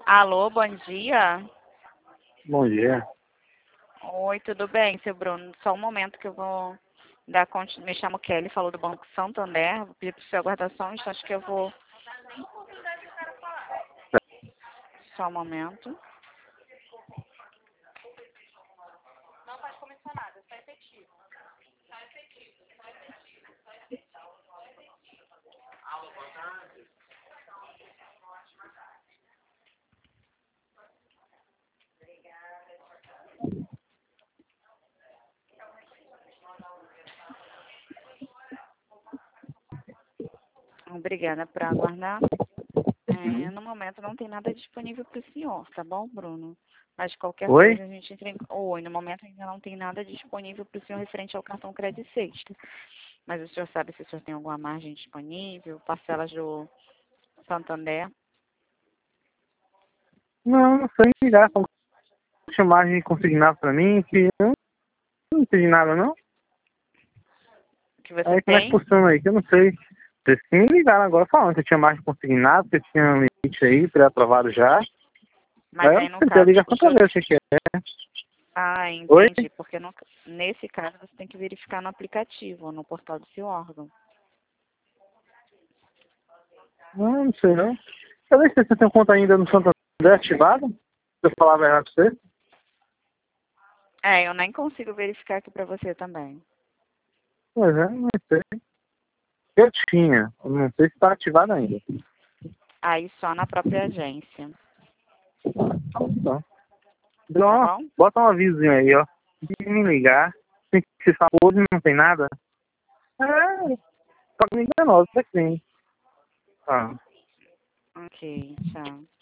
Alô, bom dia. Bom dia. Oi, tudo bem, seu Bruno? Só um momento que eu vou dar conta. Me chamo Kelly, falou do Banco Santander. Vou pedir para o seu aguardar só um instante que eu vou. Só um momento. Obrigada por aguardar. No momento não tem nada disponível para o senhor, tá bom, Bruno? Mas qualquer Oi? coisa a gente entra em... Oi, no momento ainda não tem nada disponível para o senhor referente ao cartão Crédito Sexta. Mas o senhor sabe se o senhor tem alguma margem disponível, parcelas do Santander? Não, não sei ligar. Só chamagem consignado pra mim que eu não entendi nada, não. Que você Aí como é que tem? funciona aí? Que eu não sei. Vocês que me ligaram agora falando que eu tinha margem consignado, que eu tinha um limite aí, pré-aprovado já. Mas Aí eu aí não no tentei caso, ligar o pra senhor... ver o que é. Ah, Oi? entendi. Porque nesse caso você tem que verificar no aplicativo, no portal do seu órgão. Não, não sei não. Eu nem sei se você tem conta ainda no Santander ativada. Se eu falar a verdade pra você. É, eu nem consigo verificar aqui para você também. Pois é, não sei. Eu tinha. Eu não sei se tá ativada ainda. Aí só na própria agência, Então, tá ó, bom? bota um avisozinho aí, ó. De me ligar. Tem que se falar hoje não tem nada. É, só que me enganosa, até que tem. Ah. Ok, tchau.